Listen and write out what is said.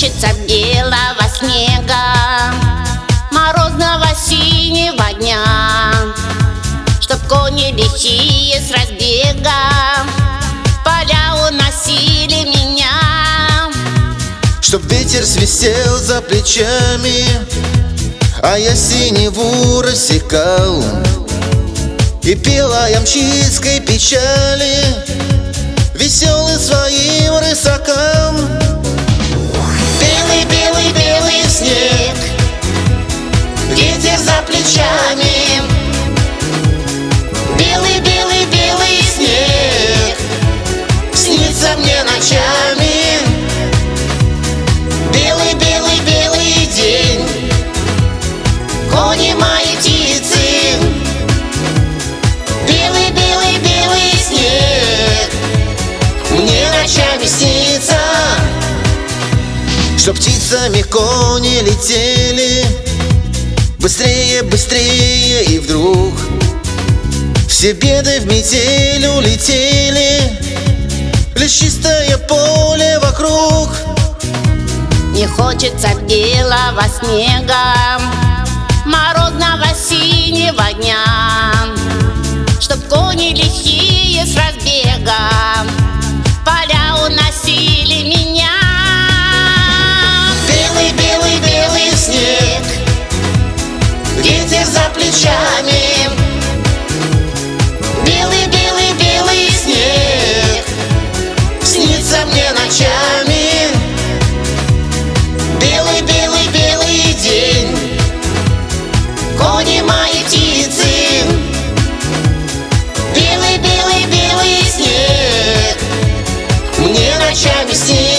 хочется белого снега, морозного синего дня, чтоб кони лихие с разбега поля уносили меня, чтоб ветер свистел за плечами, а я синеву рассекал и пел о ямщицкой печали, веселый своим рысакам. Белый, белый, белый снег, ветер за плечами. Белый, белый, белый снег снится мне ночами. Белый, белый, белый день, кони мои птицы. Белый, белый, белый снег мне ночами снится. Чтоб птицами кони летели быстрее, быстрее, и вдруг все беды в метель улетели, лишь чистое поле вокруг. Не хочется белого снега, морозного синего дня, чтоб кони лихие с разбега поля уносили меня. Белый, белый, белый снег, ветер за плечами. Белый, белый, белый снег снится мне ночами. Белый, белый, белый день, кони мои птицы. Белый, белый, белый снег мне ночами снится.